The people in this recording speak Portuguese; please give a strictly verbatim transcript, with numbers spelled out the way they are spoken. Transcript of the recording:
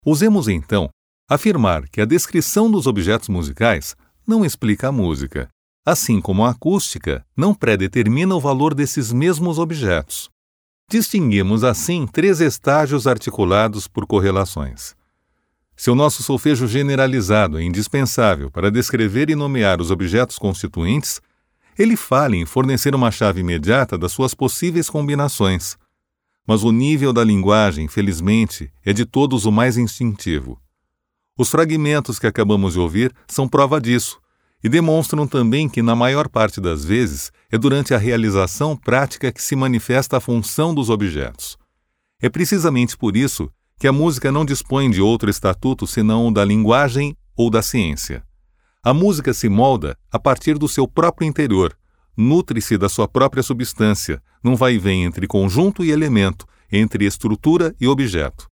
Usemos, então, afirmar que a descrição dos objetos musicais não explica a música, assim como a acústica não predetermina o valor desses mesmos objetos. Distinguimos, assim, três estágios articulados por correlações. Se o nosso solfejo generalizado é indispensável para descrever e nomear os objetos constituintes, ele falha em fornecer uma chave imediata das suas possíveis combinações. Mas o nível da linguagem, felizmente, é de todos o mais instintivo. Os fragmentos que acabamos de ouvir são prova disso, e demonstram também que, na maior parte das vezes, é durante a realização prática que se manifesta a função dos objetos. É precisamente por isso que a música não dispõe de outro estatuto senão o da linguagem ou da ciência. A música se molda a partir do seu próprio interior, nutre-se da sua própria substância, num vai-vem entre conjunto e elemento, entre estrutura e objeto.